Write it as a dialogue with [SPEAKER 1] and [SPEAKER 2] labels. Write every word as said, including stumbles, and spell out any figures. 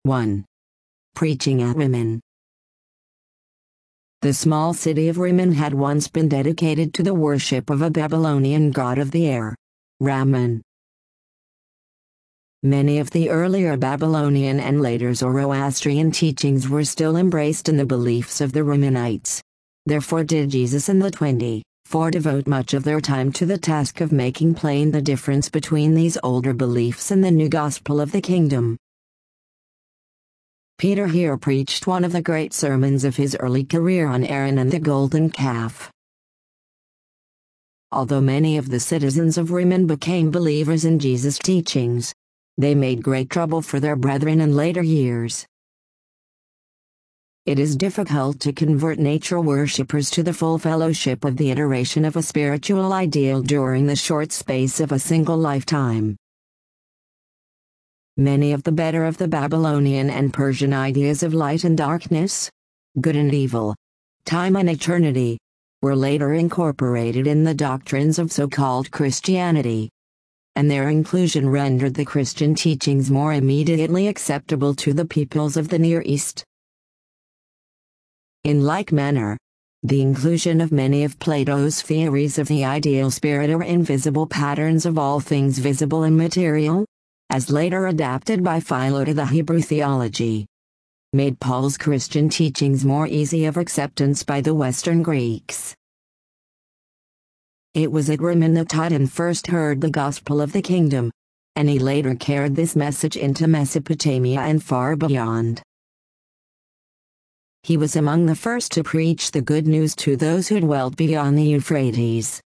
[SPEAKER 1] one. Preaching at Rimmon. The small city of Rimmon had once been dedicated to the worship of a Babylonian god of the air, Ramman. Many of the earlier Babylonian and later Zoroastrian teachings were still embraced in the beliefs of the Rimmonites. Therefore did Jesus and the twenty-four devote much of their time to the task of making plain the difference between these older beliefs and the new gospel of the kingdom. Peter here preached one of the great sermons of his early career on Aaron and the golden calf. Although many of the citizens of Rimmon became believers in Jesus' teachings, they made great trouble for their brethren in later years. It is difficult to convert nature worshippers to the full fellowship of the iteration of a spiritual ideal during the short space of a single lifetime. Many of the better of the Babylonian and Persian ideas of light and darkness, good and evil, time and eternity, were later incorporated in the doctrines of so-called Christianity, and their inclusion rendered the Christian teachings more immediately acceptable to the peoples of the Near East. In like manner, the inclusion of many of Plato's theories of the ideal spirit or invisible patterns of all things visible and material, as later adapted by Philo to the Hebrew theology, made Paul's Christian teachings more easy of acceptance by the Western Greeks. It was at Rimmon that Tidon first heard the gospel of the kingdom, and he later carried this message into Mesopotamia and far beyond. He was among the first to preach the good news to those who dwelt beyond the Euphrates.